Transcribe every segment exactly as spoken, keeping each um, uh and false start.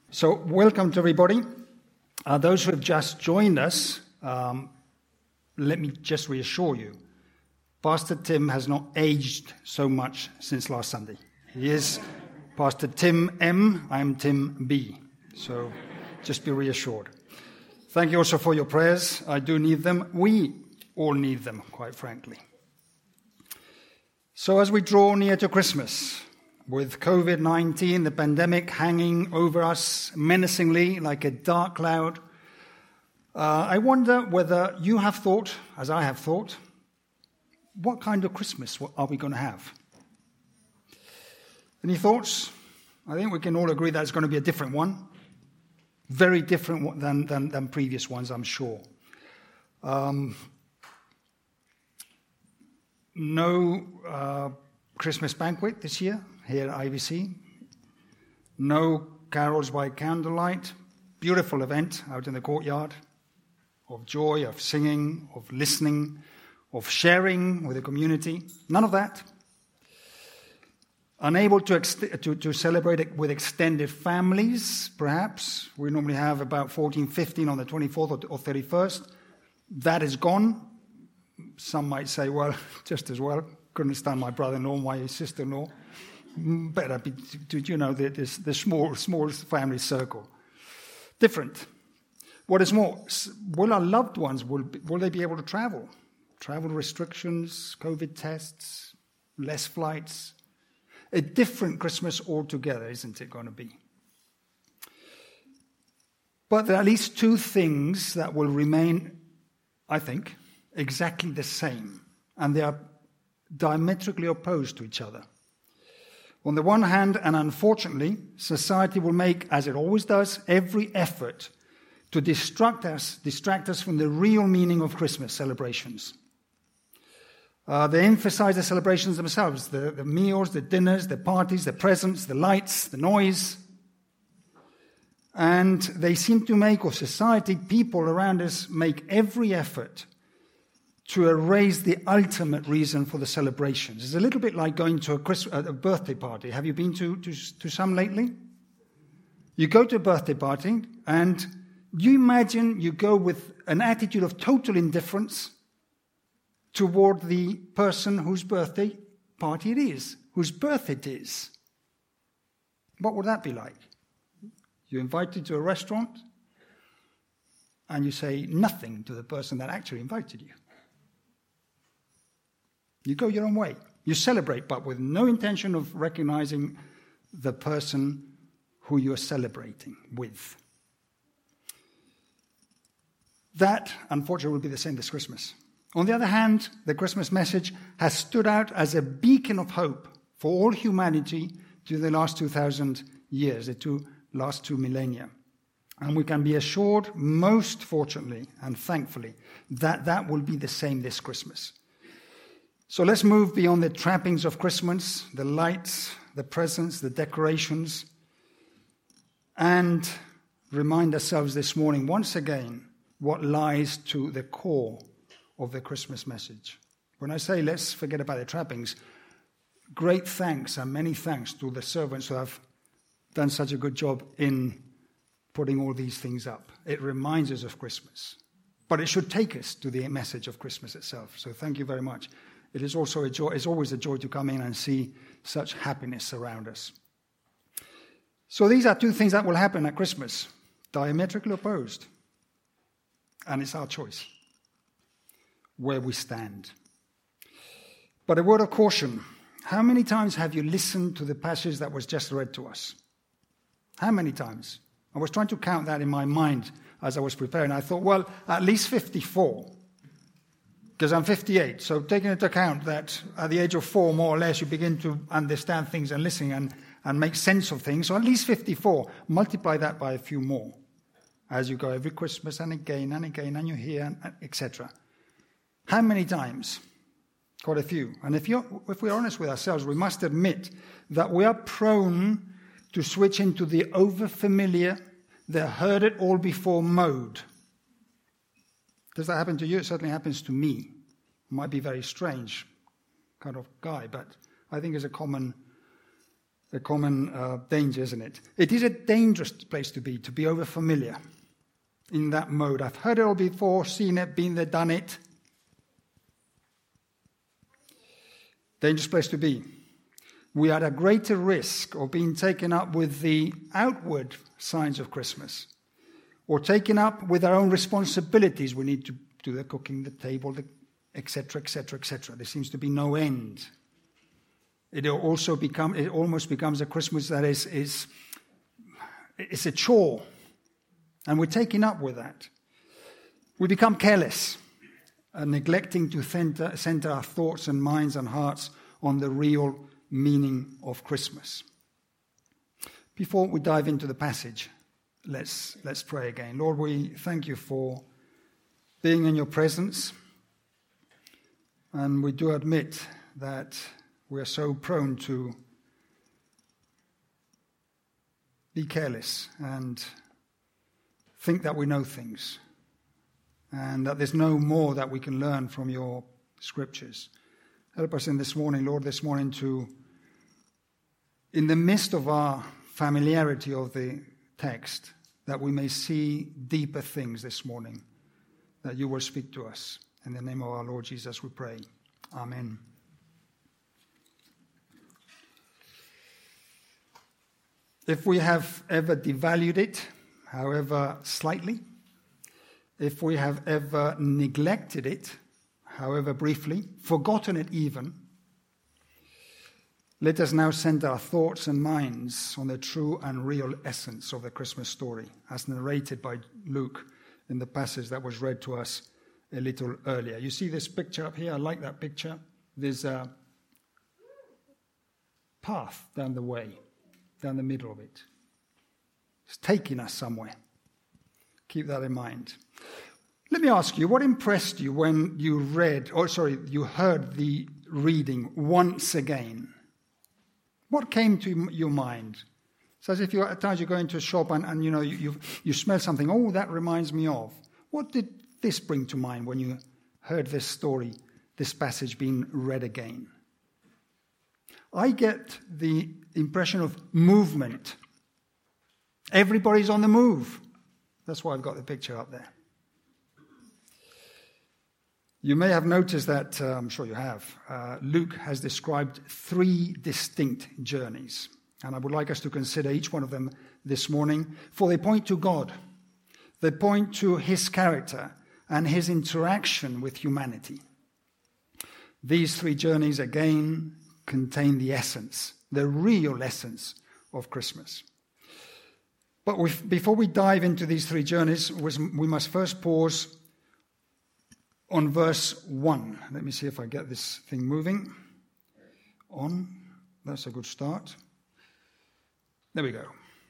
So, welcome to everybody. Uh, those who have just joined us, um, let me just reassure you, Pastor Tim has not aged so much since last Sunday. He is Pastor Tim M, I'm Tim B. So, just be reassured. Thank you also for your prayers. I do need them. We all need them, quite frankly. So, as we draw near to Christmas, with covid nineteen, the pandemic hanging over us menacingly like a dark cloud, uh, I wonder whether you have thought, as I have thought, what kind of Christmas are we going to have? Any thoughts? I think we can all agree that it's going to be a different one. Very different than, than, than previous ones, I'm sure. Um, no uh, Christmas banquet this year here at I V C. No carols by candlelight. Beautiful event out in the courtyard of joy, of singing, of listening, of sharing with the community. None of that. Unable to, ex- to, to celebrate it with extended families, perhaps. We normally have about fourteen, fifteen on the twenty-fourth or thirty-first. That is gone. Some might say, well, just as well. Couldn't stand my brother-in-law, my sister-in-law. Better be, you know, the, this, the small, small family circle. Different. What is more, will our loved ones, will, will they be able to travel? Travel restrictions, COVID tests, less flights. A different Christmas altogether, isn't it going to be? But there are at least two things that will remain, I think, exactly the same. And they are diametrically opposed to each other. On the one hand, and unfortunately, society will make, as it always does, every effort to distract us, distract us from the real meaning of Christmas celebrations. Uh, they emphasize the celebrations themselves, the, the meals, the dinners, the parties, the presents, the lights, the noise. And they seem to make, or society, people around us, make every effort to erase the ultimate reason for the celebrations. It's a little bit like going to a, Christmas, a birthday party. Have you been to, to, to some lately? You go to a birthday party, and you imagine you go with an attitude of total indifference toward the person whose birthday party it is, whose birth it is. What would that be like? You're invited to a restaurant, and you say nothing to the person that actually invited you. You go your own way. You celebrate, but with no intention of recognizing the person who you're celebrating with. That, unfortunately, will be the same this Christmas. On the other hand, the Christmas message has stood out as a beacon of hope for all humanity during the last two thousand years, the two, last two millennia. And we can be assured, most fortunately and thankfully, that that will be the same this Christmas. So let's move beyond the trappings of Christmas, the lights, the presents, the decorations, and remind ourselves this morning once again what lies to the core of the Christmas message. When I say let's forget about the trappings, great thanks and many thanks to the servants who have done such a good job in putting all these things up. It reminds us of Christmas, but it should take us to the message of Christmas itself. So thank you very much. It is also a joy, it's always a joy to come in and see such happiness around us. So these are two things that will happen at Christmas, diametrically opposed. And it's our choice, where we stand. But a word of caution. How many times have you listened to the passage that was just read to us? How many times? I was trying to count that in my mind as I was preparing. I thought, well, at least fifty-four. Because I'm fifty-eight, so taking into account that at the age of four, more or less, you begin to understand things and listen and, and make sense of things. So at least fifty-four. Multiply that by a few more as you go every Christmas and again and again, and you hear, et cetera. How many times? Quite a few. And if, you're, if we're honest with ourselves, we must admit that we are prone to switch into the over-familiar, the heard-it-all-before mode. Does that happen to you? It certainly happens to me. Might be very strange kind of guy, but I think it's a common a common uh, danger, isn't it? It is a dangerous place to be, to be over familiar in that mode. I've heard it all before, seen it, been there, done it. Dangerous place to be. We are at a greater risk of being taken up with the outward signs of Christmas, or taken up with our own responsibilities. We need to do the cooking, the table, the et cetera, et cetera, et cetera. There seems to be no end. It also become it almost becomes a Christmas that is is it's a chore, and we're taking up with that. We become careless, uh, neglecting to center, center our thoughts and minds and hearts on the real meaning of Christmas. Before we dive into the passage, let's let's pray again. Lord, we thank you for being in your presence, and we do admit that we are so prone to be careless and think that we know things, and that there's no more that we can learn from your scriptures. Help us in this morning, Lord, this morning to, in the midst of our familiarity of the text, that we may see deeper things this morning, that you will speak to us. In the name of our Lord Jesus, we pray. Amen. If we have ever devalued it, however slightly, if we have ever neglected it, however briefly, forgotten it even, let us now center our thoughts and minds on the true and real essence of the Christmas story, as narrated by Luke in the passage that was read to us a little earlier. You see this picture up here? I like that picture. There's a path down the way, down the middle of it. It's taking us somewhere. Keep that in mind. Let me ask you, what impressed you when you read, or sorry, you heard the reading once again? What came to your mind? It's as if you, at times you go into a shop and, and you know you, you you smell something. Oh, that reminds me of. What did this bring to mind when you heard this story, this passage being read again? I get the impression of movement. Everybody's on the move. That's why I've got the picture up there. You may have noticed that, uh, I'm sure you have, uh, Luke has described three distinct journeys. And I would like us to consider each one of them this morning, for they point to God. They point to his character and his interaction with humanity. These three journeys, again, contain the essence, the real essence of Christmas. But with, before we dive into these three journeys, we must first pause on verse one. Let me see if I get this thing moving. On. That's a good start. There we go.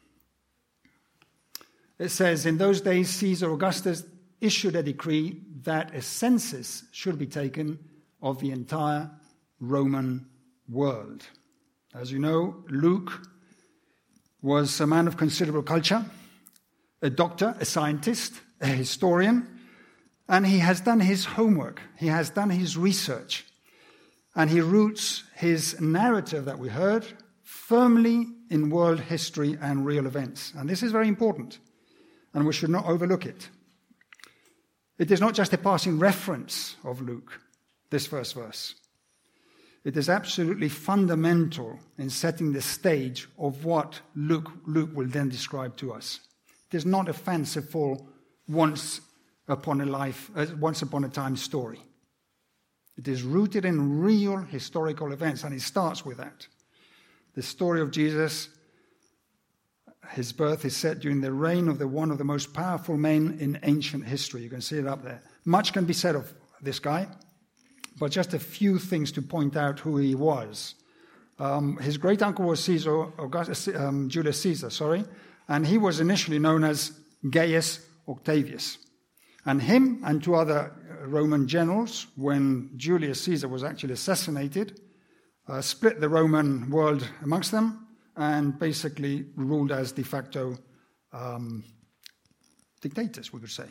It says, in those days, Caesar Augustus issued a decree that a census should be taken of the entire Roman world. As you know, Luke was a man of considerable culture, a doctor, a scientist, a historian, and he has done his homework. He has done his research, and he roots his narrative that we heard firmly in world history and real events. And this is very important, and we should not overlook it. It is not just a passing reference of Luke, this first verse. It is absolutely fundamental in setting the stage of what Luke, Luke will then describe to us. It is not a fanciful once upon a life, uh, once upon a time story. It is rooted in real historical events, and it starts with that. The story of Jesus, his birth is set during the reign of the one of the most powerful men in ancient history. You can see it up there. Much can be said of this guy, but just a few things to point out who he was. Um, his great uncle was Caesar, Augustus, um, Julius Caesar, sorry, and he was initially known as Gaius Octavius. And him and two other Roman generals, when Julius Caesar was actually assassinated, uh, split the Roman world amongst them and basically ruled as de facto um, dictators, we could say.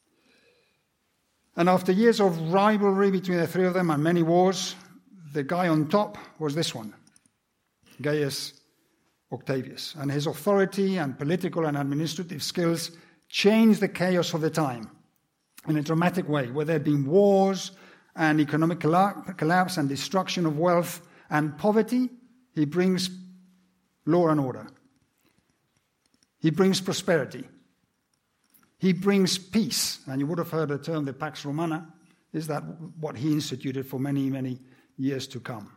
And after years of rivalry between the three of them and many wars, the guy on top was this one, Gaius Octavius. And his authority and political and administrative skills changed the chaos of the time in a dramatic way, where there had been wars and economic collapse and destruction of wealth and poverty. He brings law and order. He brings prosperity. He brings peace. And you would have heard the term, the Pax Romana. Is that what he instituted for many, many years to come?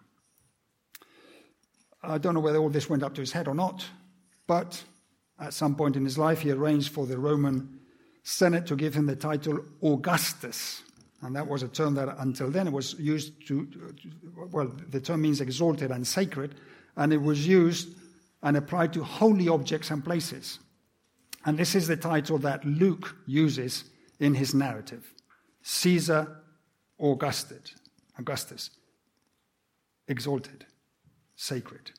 I don't know whether all this went up to his head or not, but at some point in his life he arranged for the Roman Senate to give him the title Augustus. And that was a term that until then it was used to, well, the term means exalted and sacred, and it was used and applied to holy objects and places. And this is the title that Luke uses in his narrative. Caesar Augustus, Augustus, exalted, sacred.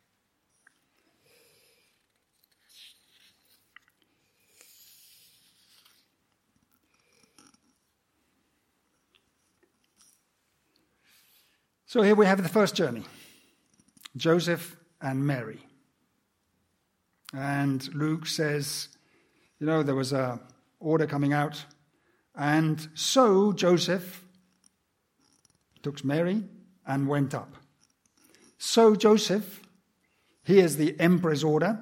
So here we have the first journey, Joseph and Mary. And Luke says, you know, there was an order coming out, and so Joseph took Mary and went up. So Joseph hears the emperor's order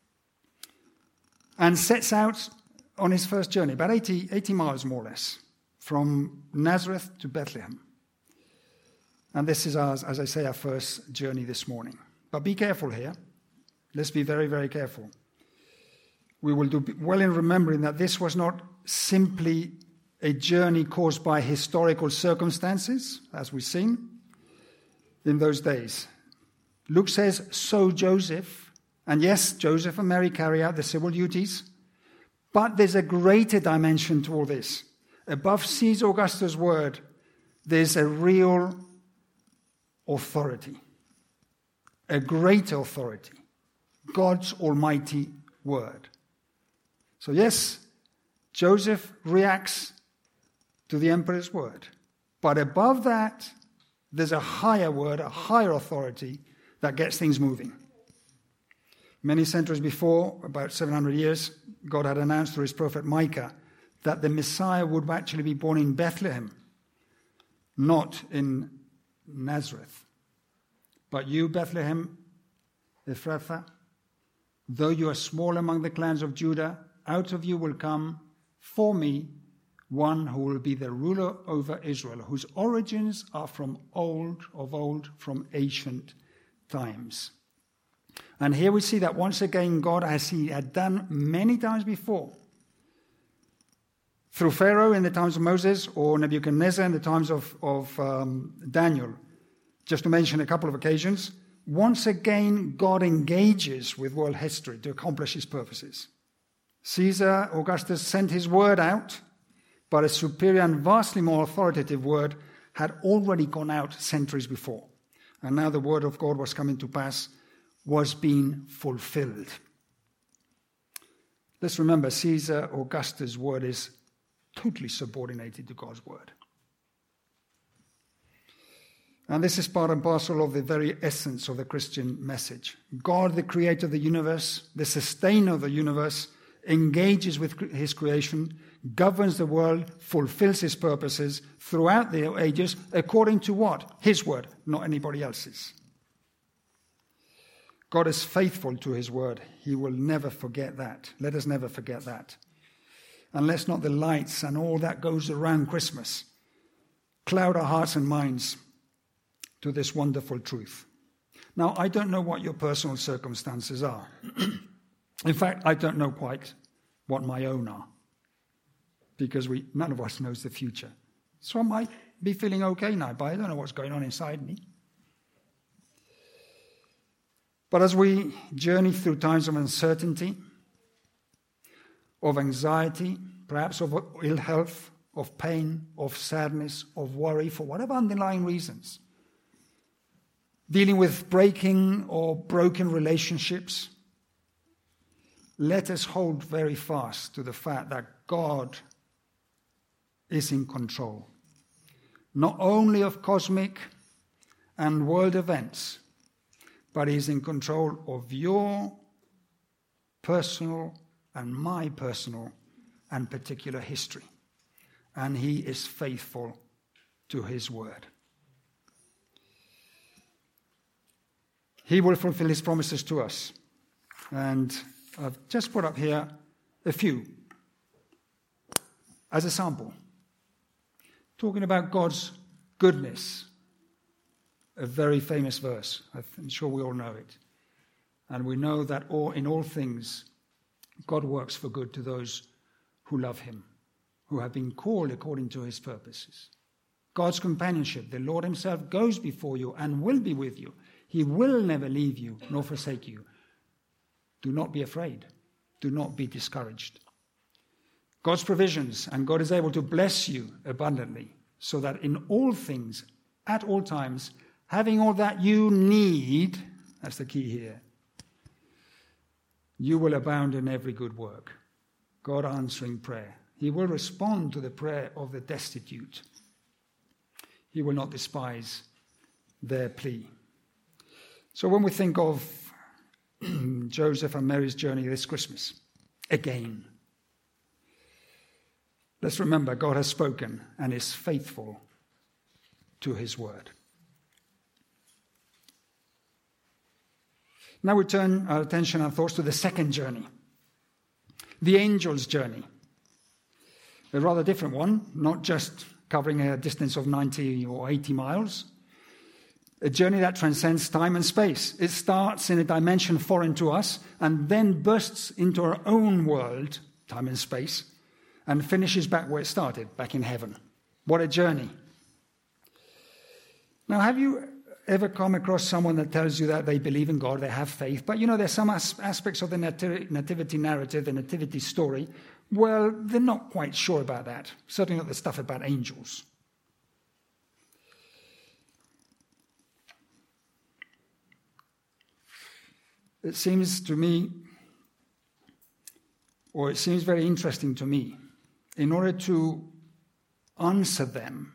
and sets out on his first journey, about eighty, eighty miles more or less, from Nazareth to Bethlehem. And this is, our, as I say, our first journey this morning. But be careful here. Let's be very, very careful. We will do well in remembering that this was not simply a journey caused by historical circumstances, as we've seen in those days. Luke says, so Joseph, and yes, Joseph and Mary carry out the civil duties, but there's a greater dimension to all this. Above Caesar Augustus' word, there's a real authority, a greater authority, God's almighty word. So yes, Joseph reacts to the emperor's word, but above that, there's a higher word, a higher authority that gets things moving. Many centuries before, about seven hundred years, God had announced through his prophet Micah that the Messiah would actually be born in Bethlehem, not in Nazareth. But you, Bethlehem, Ephrathah, though you are small among the clans of Judah, out of you will come for me one who will be the ruler over Israel, whose origins are from old, of old, from ancient times. And here we see that once again God, as he had done many times before, through Pharaoh in the times of Moses or Nebuchadnezzar in the times of, of um, Daniel, just to mention a couple of occasions, once again God engages with world history to accomplish his purposes. Caesar Augustus sent his word out, but a superior and vastly more authoritative word had already gone out centuries before. And now the word of God was coming to pass, was being fulfilled. Let's remember, Caesar Augustus' word is totally subordinated to God's word. And this is part and parcel of the very essence of the Christian message. God, the creator of the universe, the sustainer of the universe, engages with his creation, governs the world, fulfills his purposes throughout the ages, according to what? His word, not anybody else's. God is faithful to his word. He will never forget that. Let us never forget that. And let's not the lights and all that goes around Christmas cloud our hearts and minds to this wonderful truth. Now, I don't know what your personal circumstances are. In fact, I don't know quite what my own are, because we none of us knows the future. So I might be feeling okay now, but I don't know what's going on inside me. But as we journey through times of uncertainty, of anxiety, perhaps of ill health, of pain, of sadness, of worry, for whatever underlying reasons, dealing with breaking or broken relationships, let us hold very fast to the fact that God is in control, not only of cosmic and world events, but he's in control of your personal and my personal and particular history. And he is faithful to his word. He will fulfill his promises to us. And I've just put up here a few as a sample. Talking about God's goodness. A very famous verse. I'm sure we all know it. And we know that all, in all things, God works for good to those who love him, who have been called according to his purposes. God's companionship, the Lord himself goes before you and will be with you. He will never leave you nor forsake you. Do not be afraid. Do not be discouraged. God's provisions, and God is able to bless you abundantly, so that in all things, at all times, having all that you need, that's the key here, you will abound in every good work. God answering prayer. He will respond to the prayer of the destitute. He will not despise their plea. So when we think of Joseph and Mary's journey this Christmas, again, let's remember God has spoken and is faithful to his word. Now we turn our attention and thoughts to the second journey, the angel's journey. A rather different one, not just covering a distance of ninety or eighty miles. A journey that transcends time and space. It starts in a dimension foreign to us and then bursts into our own world, time and space, and finishes back where it started, back in heaven. What a journey. Now, have you ever come across someone that tells you that they believe in God, they have faith, but you know, there's some as- aspects of the nati- nativity narrative, the nativity story, well, they're not quite sure about that. Certainly not the stuff about angels. It seems to me, or it seems very interesting to me, in order to answer them,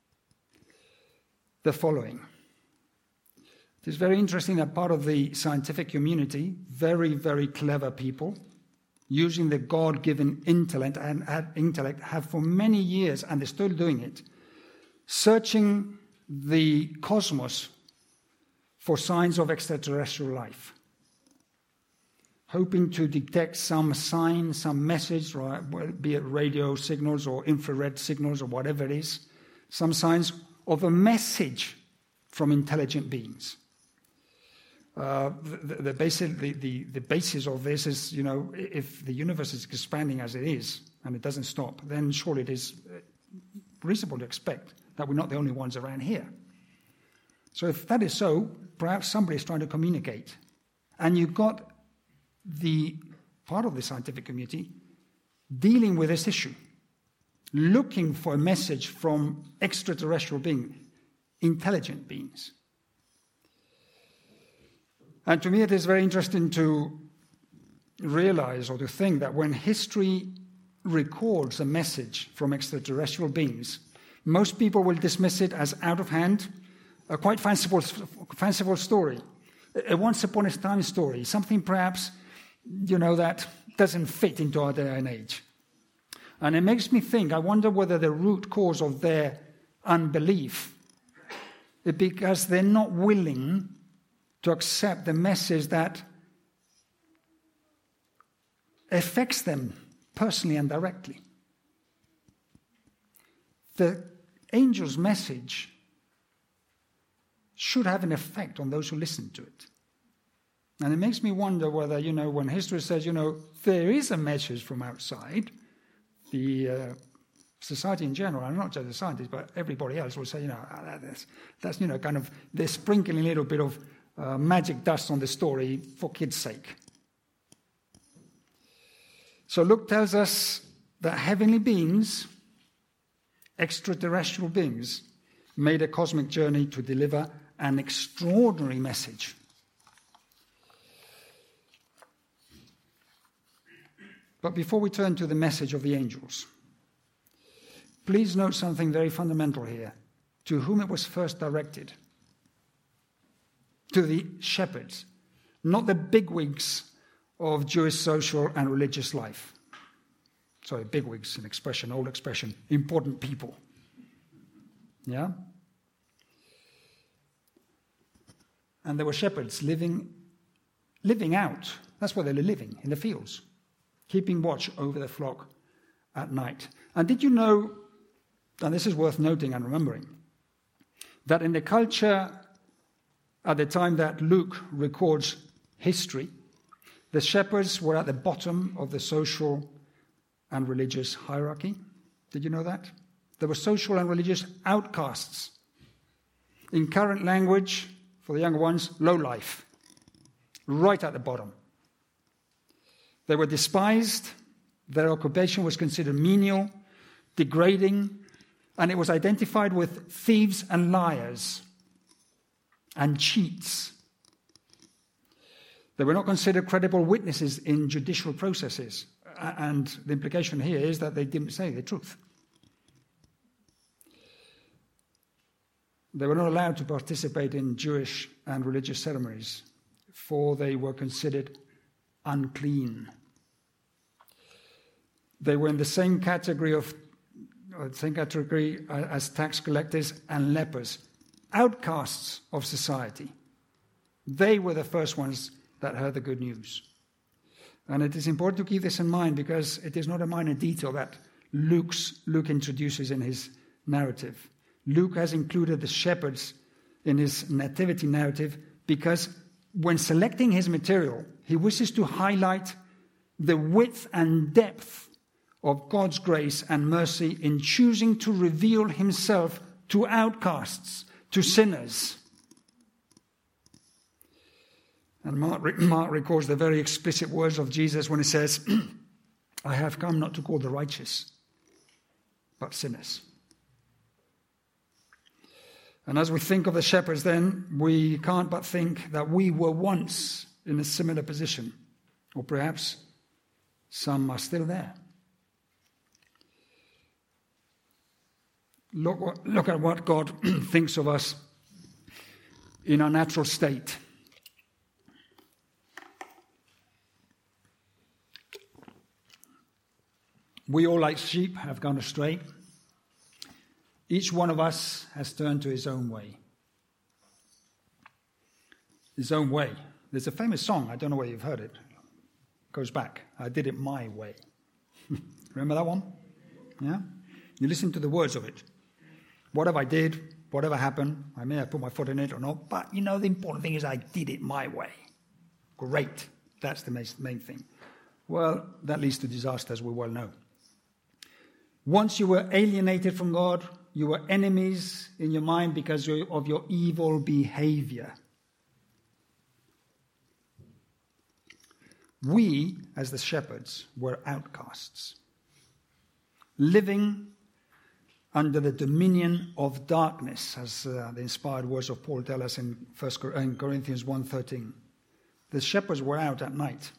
the following. It is very interesting that part of the scientific community, very, very clever people, using the God-given intellect and intellect, have for many years, and they're still doing it, searching the cosmos for signs of extraterrestrial life, hoping to detect some sign, some message, right, be it radio signals or infrared signals or whatever it is, some signs of a message from intelligent beings. Uh, the, the, basic, the, the, the basis of this is, you know, if the universe is expanding as it is, and it doesn't stop, then surely it is reasonable to expect that we're not the only ones around here. So if that is so, perhaps somebody is trying to communicate. And you've got the part of the scientific community dealing with this issue, looking for a message from extraterrestrial beings, intelligent beings. And to me, it is very interesting to realize or to think that when history records a message from extraterrestrial beings, most people will dismiss it as out of hand, a quite fanciful, fanciful story, a once upon a time story, something perhaps, you know, that doesn't fit into our day and age. And it makes me think, I wonder whether the root cause of their unbelief is because they're not willing to accept the message that affects them personally and directly. The angel's message should have an effect on those who listen to it. And it makes me wonder whether, you know, when history says, you know, there is a message from outside, the uh, society in general, and not just the scientists, but everybody else will say, you know, that's, that's you know, kind of, they're sprinkling a little bit of Uh, magic dust on the story for kids' sake. So Luke tells us that heavenly beings, extraterrestrial beings, made a cosmic journey to deliver an extraordinary message. But before we turn to the message of the angels, please note something very fundamental here, to whom it was first directed. to the shepherds, not the bigwigs of Jewish social and religious life. Sorry, bigwigs, an expression, old expression, important people. Yeah? And there were shepherds living, living out. That's where they were living, in the fields, keeping watch over the flock at night. And did you know, and this is worth noting and remembering, that in the culture at the time that Luke records history, the shepherds were at the bottom of the social and religious hierarchy? Did you know that? They were social and religious outcasts. In current language, for the younger ones, low life. Right at the bottom. They were despised. Their occupation was considered menial, degrading, and it was identified with thieves and liars and cheats. They were not considered credible witnesses in judicial processes. And the implication here is that they didn't say the truth. They were not allowed to participate in Jewish and religious ceremonies, for they were considered unclean. They were in the same category of or the same category as tax collectors and lepers, outcasts of society. They were the first ones that heard the good news. And it is important to keep this in mind because it is not a minor detail that Luke's, Luke introduces in his narrative. Luke has included the shepherds in his nativity narrative because when selecting his material, he wishes to highlight the width and depth of God's grace and mercy in choosing to reveal himself to outcasts, to sinners. And Mark, Mark records the very explicit words of Jesus when he says, I have come not to call the righteous, but sinners. And as we think of the shepherds then, we can't but think that we were once in a similar position, or perhaps some are still there. Look, look at what God thinks of us in our natural state. We all, like sheep, have gone astray. Each one of us has turned to his own way. His own way. There's a famous song, I don't know whether you've heard it. It goes back, I did it my way. Remember that one? Yeah? You listen to the words of it. Whatever I did, whatever happened, I may have put my foot in it or not, but you know, the important thing is I did it my way. Great. That's the main thing. Well, that leads to disaster, as we well know. Once you were alienated from God, you were enemies in your mind because of your evil behavior. We, as the shepherds, were outcasts, living under the dominion of darkness, as uh, the inspired words of Paul tell us in First Corinthians one thirteen. The shepherds were out at night.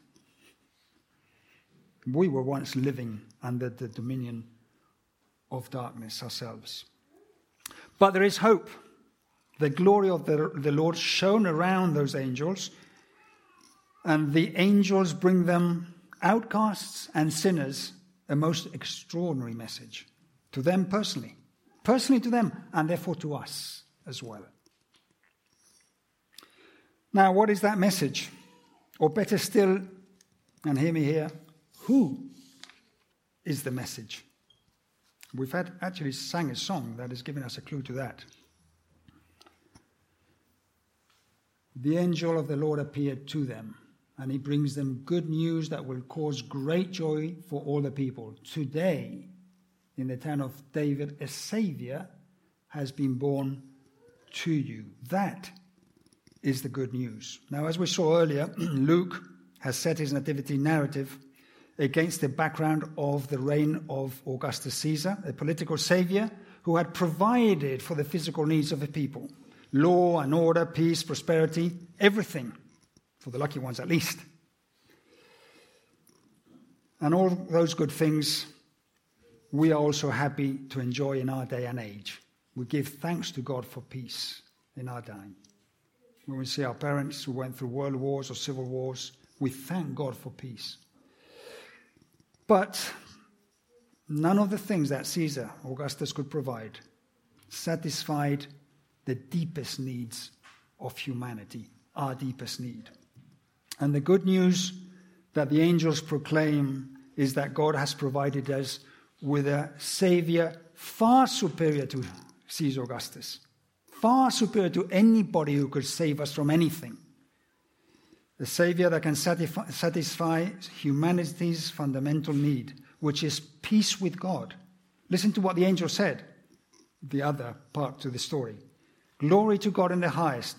We were once living under the dominion of darkness ourselves. But there is hope. The glory of the, the Lord shone around those angels, and the angels bring them, outcasts and sinners, a most extraordinary message. To them personally. Personally to them, and therefore to us as well. Now, what is that message? Or better still, and hear me here, who is the message? We've had actually sang a song that has given us a clue to that. The angel of the Lord appeared to them, and he brings them good news that will cause great joy for all the people. Today, in the town of David, a Savior has been born to you. That is the good news. Now, as we saw earlier, Luke has set his nativity narrative against the background of the reign of Augustus Caesar, a political savior who had provided for the physical needs of the people. Law and order, peace, prosperity, everything, for the lucky ones at least. And all those good things we are also happy to enjoy in our day and age. We give thanks to God for peace in our time. when we see our parents who went through world wars or civil wars, we thank God for peace. But none of the things that Caesar Augustus could provide satisfied the deepest needs of humanity, our deepest need. And the good news that the angels proclaim is that God has provided us with a Savior far superior to Caesar Augustus, far superior to anybody who could save us from anything. The Savior that can satisfy, satisfy humanity's fundamental need, which is peace with God. Listen to what the angel said, the other part to the story. Glory to God in the highest,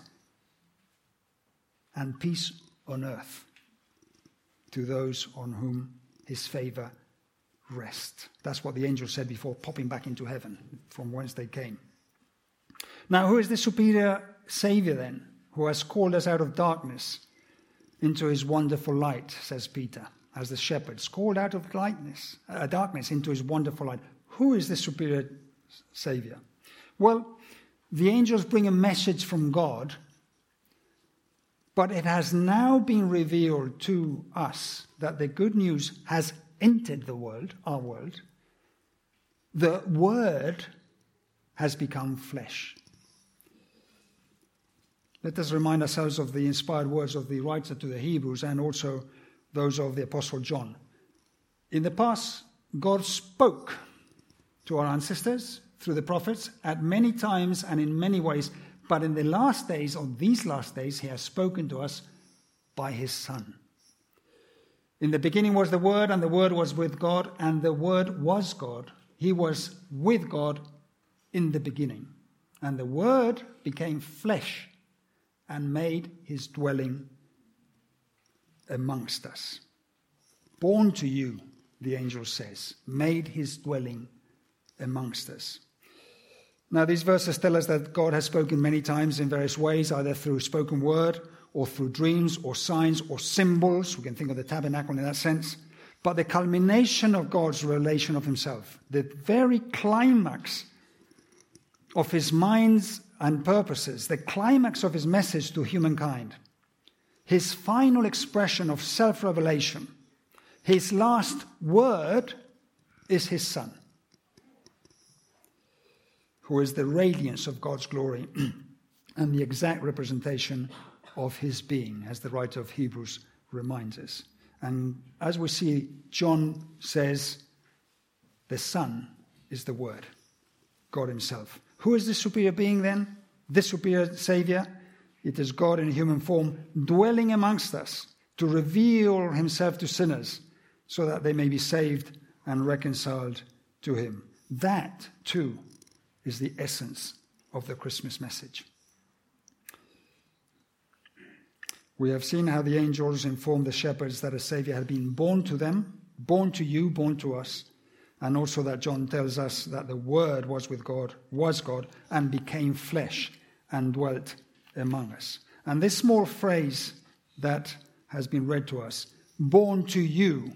and peace on earth to those on whom his favor rests. That's what the angel said before popping back into heaven from whence they came. Now, who is the superior Savior then, who has called us out of darkness into his wonderful light, says Peter, as the shepherds, called out of lightness, uh, darkness into his wonderful light. Who is the superior Savior? Well, the angels bring a message from God, but it has now been revealed to us that the good news has entered the world, our world. The Word has become flesh. Let us remind ourselves of the inspired words of the writer to the Hebrews and also those of the Apostle John. In the past, God spoke to our ancestors through the prophets at many times and in many ways, but in the last days, or these last days, he has spoken to us by his Son. In the beginning was the Word, and the Word was with God, and the Word was God. He was with God in the beginning. And the Word became flesh and made his dwelling amongst us. Born to you, the angel says, made his dwelling amongst us. Now, these verses tell us that God has spoken many times in various ways, either through spoken word or through dreams or signs or symbols. We can think of the tabernacle in that sense. But the culmination of God's revelation of himself, the very climax of his minds and purposes, the climax of his message to humankind, his final expression of self-revelation, his last word is his Son, who is the radiance of God's glory and the exact representation of his being, as the writer of Hebrews reminds us. And as we see, John says, the Son is the Word, God himself. Who is the superior being then? The superior Savior? It is God in human form dwelling amongst us to reveal himself to sinners so that they may be saved and reconciled to him. That, too, is the essence of the Christmas message. We have seen how the angels informed the shepherds that a Savior had been born to them, born to you, born to us, and also that John tells us that the Word was with God, was God, and became flesh and dwelt among us. And this small phrase that has been read to us, born to you,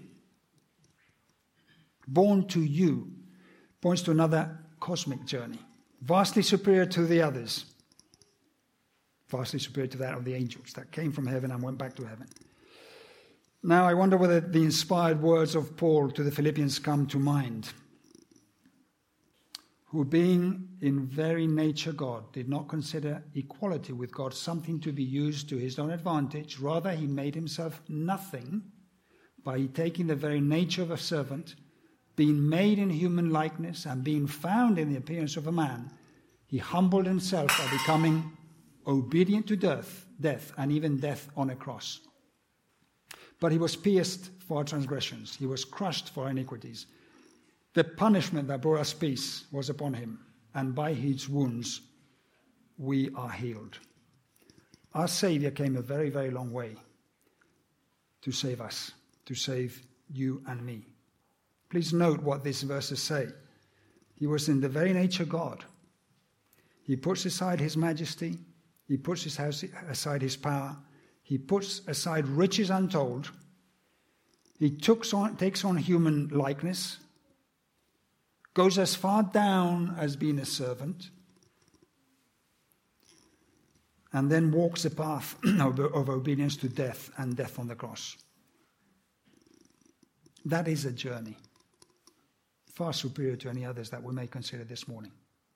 born to you, points to another cosmic journey, vastly superior to the others, vastly superior to that of the angels that came from heaven and went back to heaven. Now, I wonder whether the inspired words of Paul to the Philippians come to mind, who being in very nature God, did not consider equality with God something to be used to his own advantage. Rather, he made himself nothing by taking the very nature of a servant, being made in human likeness and being found in the appearance of a man. He humbled himself by becoming obedient to death, death, and even death on a cross. But he was pierced for our transgressions. He was crushed for our iniquities. The punishment that brought us peace was upon him, and by his wounds we are healed. Our Savior came a very, very long way to save us, to save you and me. Please note what these verses say. He was in the very nature God. He puts aside his majesty. He puts aside his power. He puts aside riches untold. He takes on, takes on human likeness, goes as far down as being a servant, and then walks the path of, of obedience to death and death on the cross. That is a journey, far superior to any others that we may consider this morning.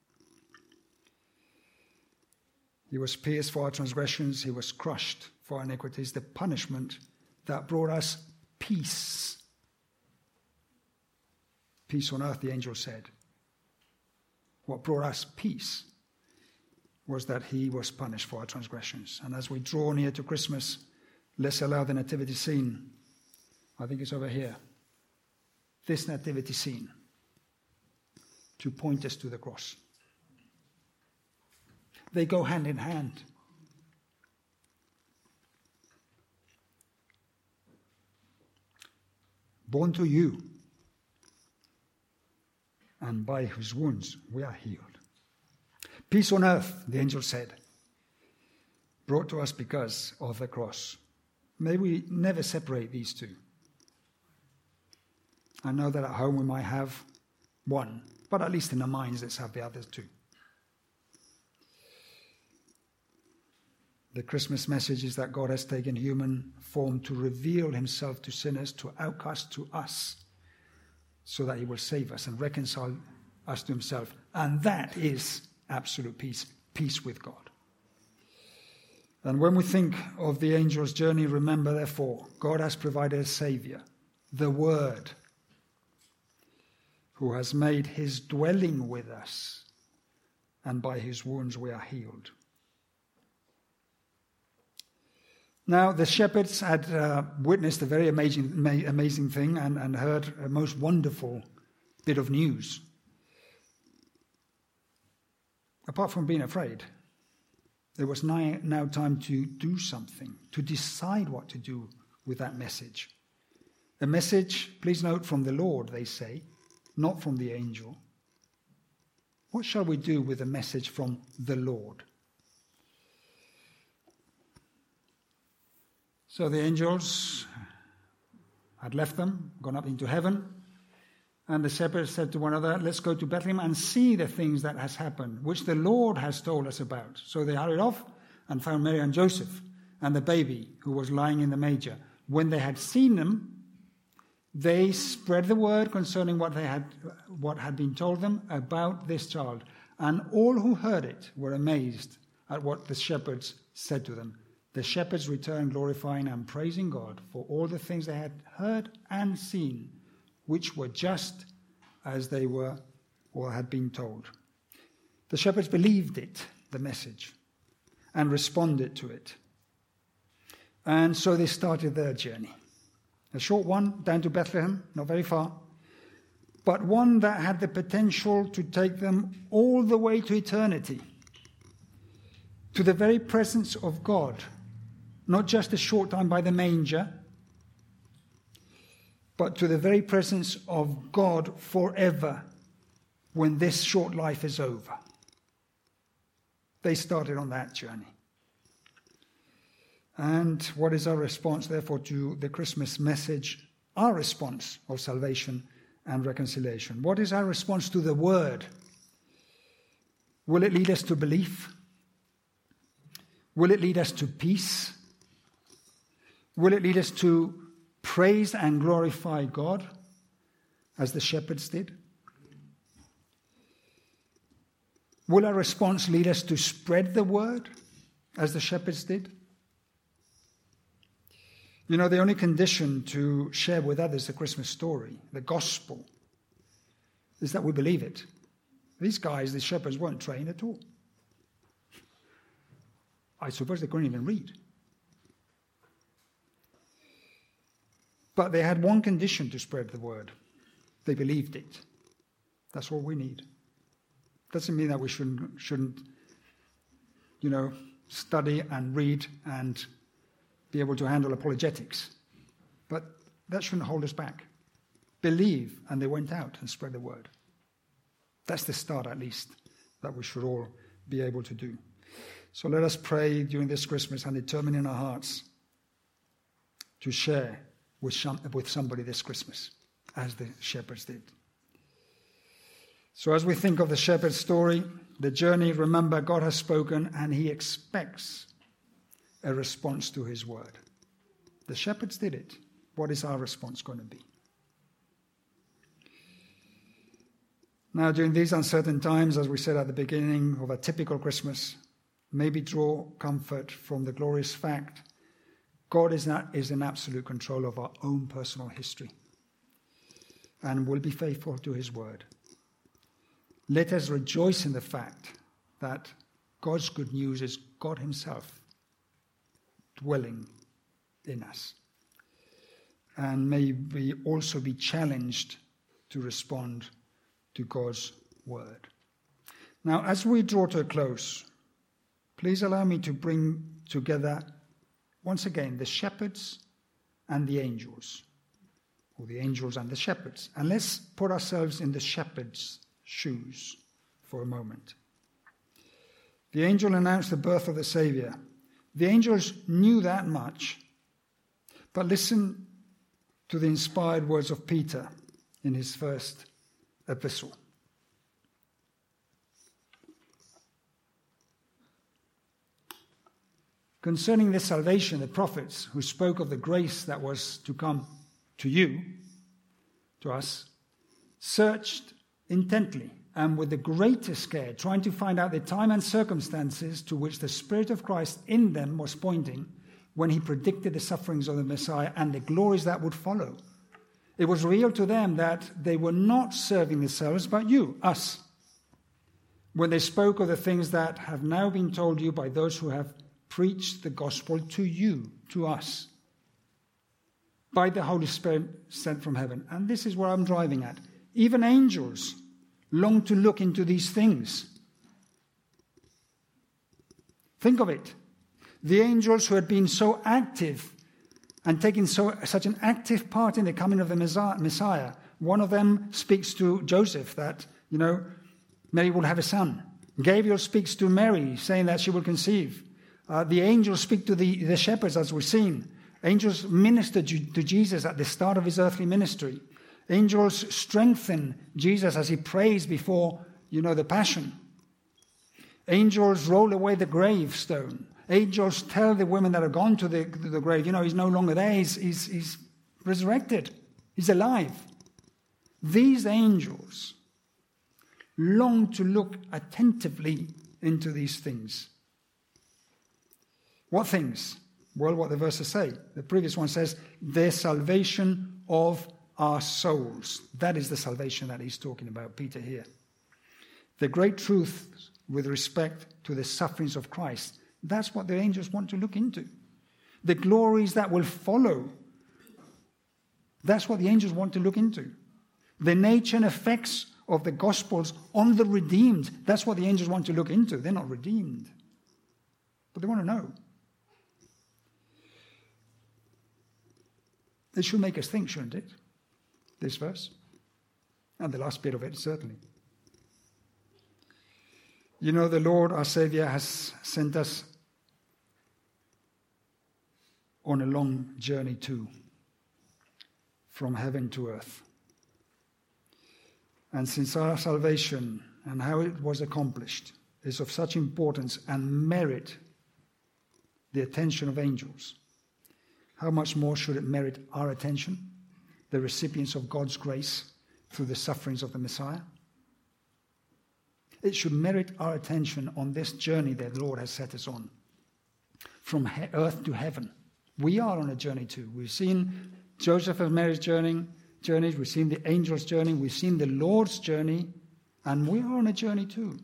He was pierced for our transgressions, he was crushed for our iniquities, the punishment that brought us peace. Peace on earth, the angel said. What brought us peace was that he was punished for our transgressions. And as we draw near to Christmas, let's allow the nativity scene, I think it's over here, this nativity scene, to point us to the cross. They go hand in hand. Born to you, and by whose wounds we are healed. Peace on earth, the angel said, brought to us because of the cross. May we never separate these two. I know that at home we might have one, but at least in our minds let's have the other two. The Christmas message is that God has taken human form to reveal himself to sinners, to outcasts, to us, so that he will save us and reconcile us to himself. And that is absolute peace, peace with God. And when we think of the angel's journey, remember, therefore, God has provided a Savior, the Word, who has made his dwelling with us, and by his wounds we are healed. Now, the shepherds had uh, witnessed a very amazing, amazing thing and, and heard a most wonderful bit of news. Apart from being afraid, there was now, now time to do something, to decide what to do with that message. A message, please note, from the Lord, they say, not from the angel. What shall we do with a message from the Lord? So the angels had left them, gone up into heaven, and the shepherds said to one another, let's go to Bethlehem and see the things that has happened, which the Lord has told us about. So they hurried off and found Mary and Joseph and the baby who was lying in the manger. When they had seen them, they spread the word concerning what they had, what had been told them about this child. And all who heard it were amazed at what the shepherds said to them. The shepherds returned, glorifying and praising God for all the things they had heard and seen, which were just as they were or had been told. The shepherds believed it, the message, and responded to it. And so they started their journey. A short one, down to Bethlehem, not very far, but one that had the potential to take them all the way to eternity, to the very presence of God. Not just a short time by the manger, but to the very presence of God forever when this short life is over. They started on that journey. And what is our response, therefore, to the Christmas message? Our response of salvation and reconciliation. What is our response to the Word? Will it lead us to belief? Will it lead us to peace? Will it lead us to praise and glorify God, as the shepherds did? Will our response lead us to spread the word, as the shepherds did? You know, the only condition to share with others the Christmas story, the gospel, is that we believe it. These guys, the shepherds, weren't trained at all. I suppose they couldn't even read. But they had one condition to spread the word. They believed it. That's all we need. Doesn't mean that we shouldn't, shouldn't, you know, study and read and be able to handle apologetics. But that shouldn't hold us back. Believe, and they went out and spread the word. That's the start, at least, that we should all be able to do. So let us pray during this Christmas and determine in our hearts to share with, some, with somebody this Christmas, as the shepherds did. So as we think of the shepherd's story, the journey, remember, God has spoken and he expects a response to his word. The shepherds did it. What is our response going to be? Now, during these uncertain times, as we said at the beginning of a typical Christmas, maybe draw comfort from the glorious fact God is, not, is in absolute control of our own personal history and will be faithful to his word. Let us rejoice in the fact that God's good news is God himself dwelling in us. And may we also be challenged to respond to God's word. Now, as we draw to a close, please allow me to bring together once again the shepherds and the angels, or the angels and the shepherds. And let's put ourselves in the shepherds' shoes for a moment. The angel announced the birth of the Savior. The angels knew that much, but listen to the inspired words of Peter in his first epistle. Concerning this salvation, the prophets who spoke of the grace that was to come to you, to us, searched intently and with the greatest care, trying to find out the time and circumstances to which the Spirit of Christ in them was pointing when he predicted the sufferings of the Messiah and the glories that would follow. It was real to them that they were not serving themselves, but you, us, when they spoke of the things that have now been told you by those who have preached the gospel to you, to us, by the Holy Spirit sent from heaven. And this is what I'm driving at. Even angels long to look into these things. Think of it. The angels who had been so active and taking so, such an active part in the coming of the Messiah. One of them speaks to Joseph that, you know, Mary will have a son. Gabriel speaks to Mary, saying that she will conceive. Uh, the angels speak to the, the shepherds, as we've seen. Angels minister to Jesus at the start of his earthly ministry. Angels strengthen Jesus as he prays before, you know, the Passion. Angels roll away the gravestone. Angels tell the women that have gone to the, to the grave, you know, he's no longer there, he's, he's, he's resurrected, he's alive. These angels long to look attentively into these things. What things? Well, what the verses say. The previous one says, the salvation of our souls. That is the salvation that he's talking about, Peter here. The great truth with respect to the sufferings of Christ. That's what the angels want to look into. The glories that will follow. That's what the angels want to look into. The nature and effects of the Gospels on the redeemed. That's what the angels want to look into. They're not redeemed, but they want to know. It should make us think, shouldn't it? This verse. And the last bit of it, certainly. You know, the Lord, our Savior, has sent us on a long journey too, from heaven to earth. And since our salvation and how it was accomplished is of such importance and merit the attention of angels, how much more should it merit our attention, the recipients of God's grace through the sufferings of the Messiah? It should merit our attention on this journey that the Lord has set us on, from he- earth to heaven. We are on a journey too. We've seen Joseph and Mary's journey, journeys, we've seen the angel's journey, we've seen the Lord's journey, and we are on a journey too.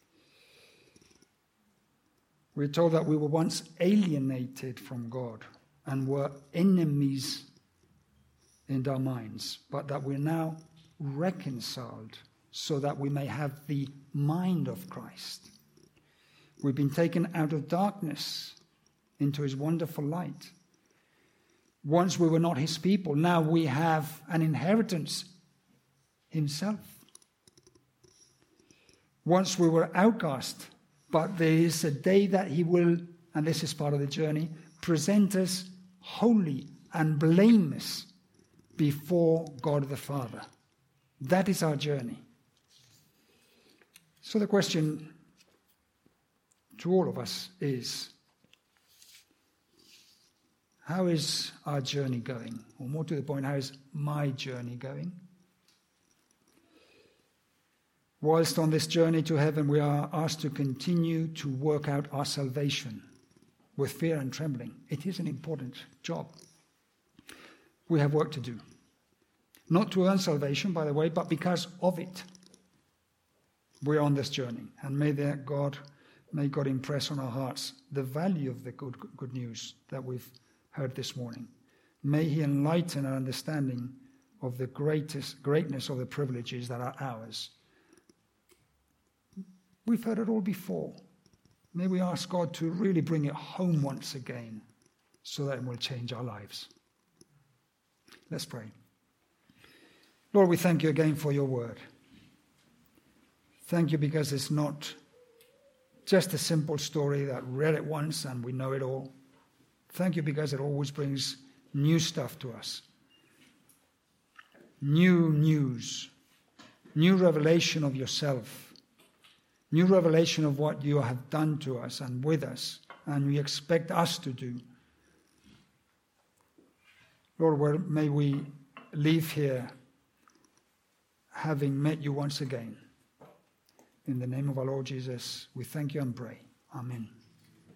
We're told that we were once alienated from God and were enemies in our minds, but that we're now reconciled so that we may have the mind of Christ. We've been taken out of darkness into his wonderful light. Once we were not his people, now we have an inheritance, himself. Once we were outcast, but there is a day that he will, and this is part of the journey, present us holy and blameless before God the Father. That is our journey. So the question to all of us is, how is our journey going? Or more to the point, how is my journey going? Whilst on this journey to heaven, we are asked to continue to work out our salvation with fear and trembling. It is an important job. We have work to do. Not to earn salvation, by the way, but because of it. We're on this journey. And may that God, may God impress on our hearts the value of the good, good news that we've heard this morning. May he enlighten our understanding of the greatest greatness of the privileges that are ours. We've heard it all before. May we ask God to really bring it home once again so that it will change our lives. Let's pray. Lord, we thank you again for your word. Thank you because it's not just a simple story that read it once and we know it all. Thank you because it always brings new stuff to us. New news. New revelation of yourself. New revelation of what you have done to us and with us, and you expect us to do. Lord, may we leave here having met you once again. In the name of our Lord Jesus, we thank you and pray. Amen.